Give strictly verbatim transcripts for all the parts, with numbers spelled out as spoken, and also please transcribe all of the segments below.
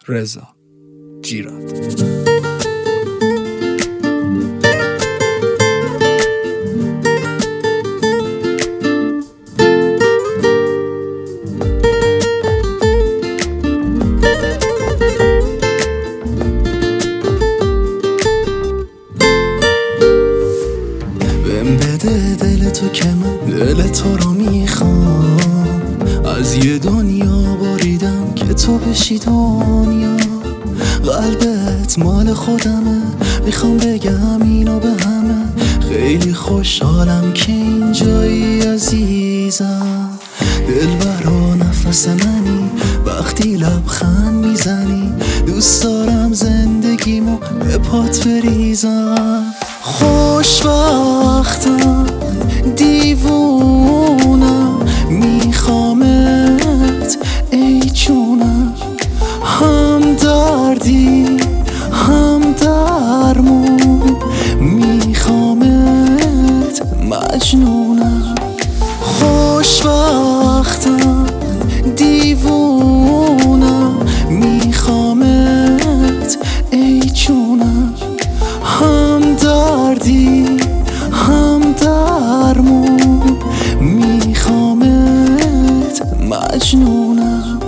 رضا جیراد. بهم بده دل تو که من دل تو رو میخوام، از یه دنیا باریدم که تو بشی دنیا. قلبت مال خودمه، میخوام بگم اینو به همه، خیلی خوشحالم که اینجایی عزیزم. دلبر و نفس منی وقتی لبخند میزنی، دوست دارم زندگیمو به پات بریزم. خوشبختم دیوونم میخوامت ای جونم، هم دردی هم درمون میخوامت مجنونم. خوشبختم دیوونم میخوامت ای جونم، هم دردی هم درمون میخوامت مجنونم.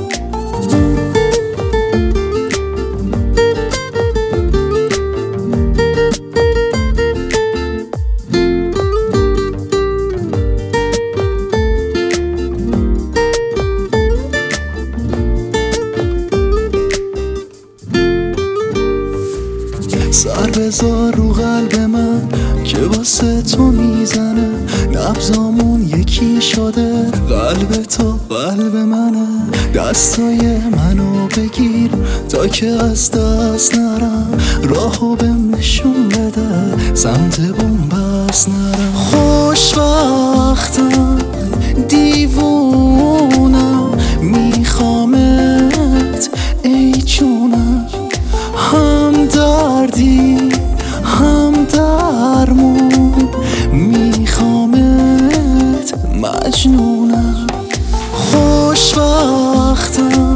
سر بذار رو قلب من که واسه تو میزنه، نبضامون یکی شده، قلب تو قلب منه. دستای منو بگیر تا که از دست نرم، راهو بهم نشون بده سمت بنبست نرم. خوشبختم دیوونم میخوامت ای جونم، هم دردی هم درمون میخوامت مجنونم. خوشبختم